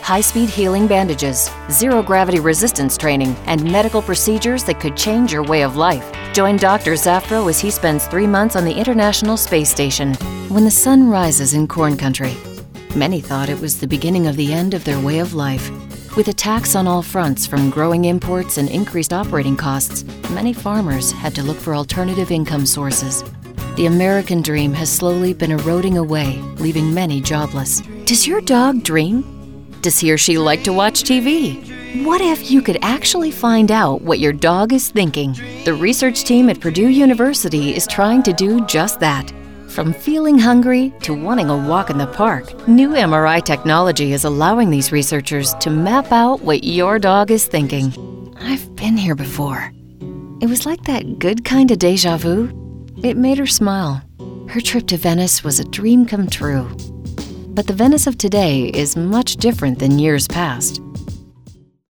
high-speed healing bandages, zero-gravity resistance training, and medical procedures that could change your way of life. Join Dr. Zafro as he spends 3 months on the International Space Station. When the sun rises in corn country, many thought it was the beginning of the end of their way of life. With attacks on all fronts from growing imports and increased operating costs, many farmers had to look for alternative income sources. The American dream has slowly been eroding away, leaving many jobless. Does your dog dream? Does he or she like to watch TV? What if you could actually find out what your dog is thinking? The research team at Purdue University is trying to do just that. From feeling hungry to wanting a walk in the park, new MRI technology is allowing these researchers to map out what your dog is thinking. I've been here before. It was like that good kind of déjà vu. It made her smile. Her trip to Venice was a dream come true. But the Venice of today is much different than years past.